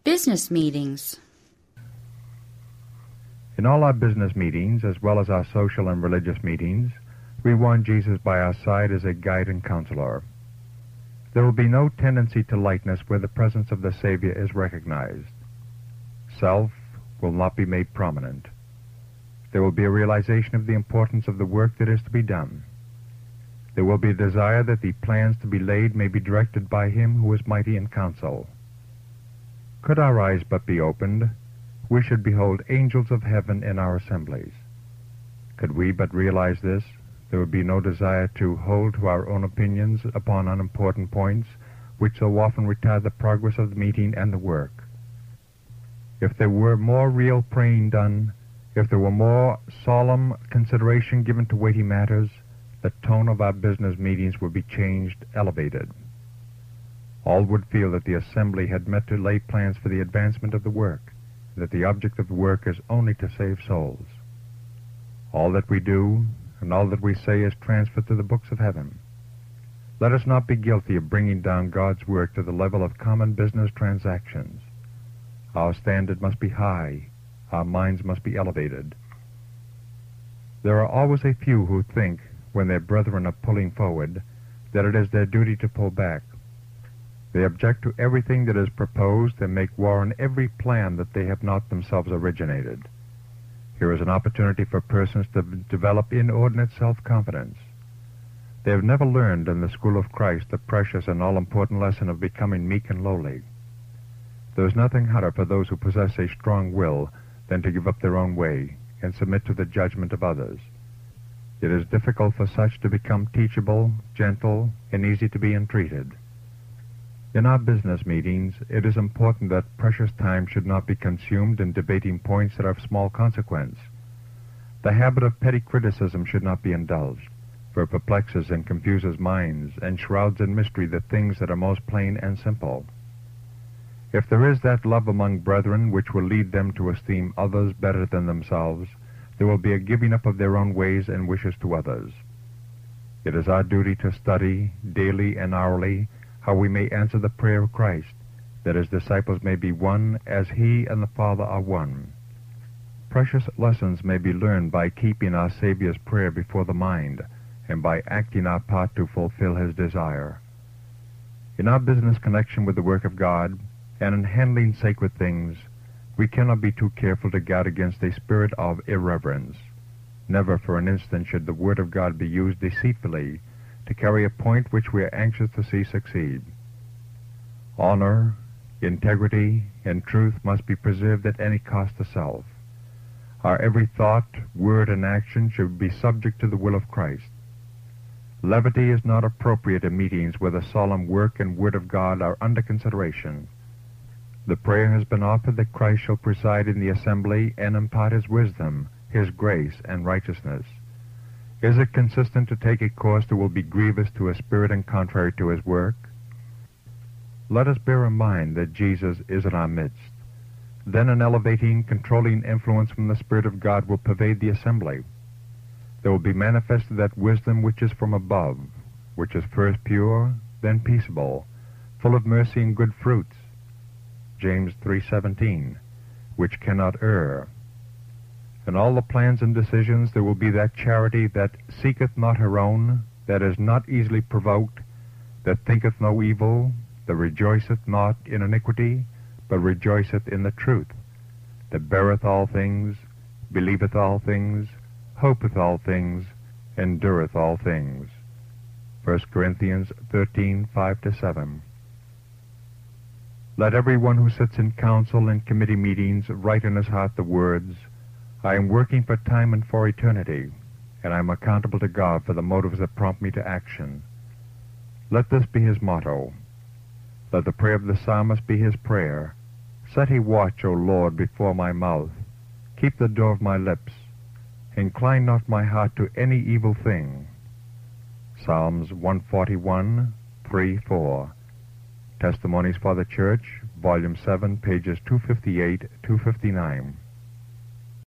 Business meetings. In all our business meetings, as well as our social and religious meetings, we want Jesus by our side as a guide and counselor. There will be no tendency to lightness where the presence of the Savior is recognized. Self will not be made prominent. There will be a realization of the importance of the work that is to be done. There will be a desire that the plans to be laid may be directed by Him who is mighty in counsel. Could our eyes but be opened, we should behold angels of heaven in our assemblies. Could we but realize this, there would be no desire to hold to our own opinions upon unimportant points which so often retard the progress of the meeting and the work. If there were more real praying done, if there were more solemn consideration given to weighty matters, the tone of our business meetings would be changed, elevated. All would feel that the assembly had met to lay plans for the advancement of the work, that the object of the work is only to save souls. All that we do and all that we say is transferred to the books of heaven. Let us not be guilty of bringing down God's work to the level of common business transactions. Our standard must be high. Our minds must be elevated. There are always a few who think, when their brethren are pulling forward, that it is their duty to pull back. They object to everything that is proposed and make war on every plan that they have not themselves originated. Here is an opportunity for persons to develop inordinate self-confidence. They have never learned in the school of Christ the precious and all-important lesson of becoming meek and lowly. There is nothing harder for those who possess a strong will than to give up their own way and submit to the judgment of others. It is difficult for such to become teachable, gentle, and easy to be entreated. In our business meetings, it is important that precious time should not be consumed in debating points that are of small consequence. The habit of petty criticism should not be indulged, for it perplexes and confuses minds and shrouds in mystery the things that are most plain and simple. If there is that love among brethren which will lead them to esteem others better than themselves, there will be a giving up of their own ways and wishes to others. It is our duty to study, daily and hourly, how we may answer the prayer of Christ, that His disciples may be one as He and the Father are one. Precious lessons may be learned by keeping our Savior's prayer before the mind, and by acting our part to fulfill His desire. In our business connection with the work of God, and in handling sacred things, we cannot be too careful to guard against a spirit of irreverence. Never for an instant should the Word of God be used deceitfully to carry a point which we are anxious to see succeed. Honor, integrity, and truth must be preserved at any cost to self. Our every thought, word, and action should be subject to the will of Christ. Levity is not appropriate in meetings where the solemn work and word of God are under consideration. The prayer has been offered that Christ shall preside in the assembly and impart His wisdom, His grace, and righteousness. Is it consistent to take a course that will be grievous to His Spirit and contrary to His work? Let us bear in mind that Jesus is in our midst. Then an elevating, controlling influence from the Spirit of God will pervade the assembly. There will be manifested that wisdom which is from above, which is first pure, then peaceable, full of mercy and good fruits, James 3:17, which cannot err. In all the plans and decisions there will be that charity that seeketh not her own, that is not easily provoked, that thinketh no evil, that rejoiceth not in iniquity, but rejoiceth in the truth, that beareth all things, believeth all things, hopeth all things, endureth all things. 1 Corinthians 13:5-7. Let every one who sits in council and committee meetings write in his heart the words, I am working for time and for eternity, and I am accountable to God for the motives that prompt me to action. Let this be his motto. Let the prayer of the psalmist be his prayer. Set a watch, O Lord, before my mouth. Keep the door of my lips. Incline not my heart to any evil thing. Psalms 141, 3, 4. Testimonies for the Church, Volume 7, pages 258, 259.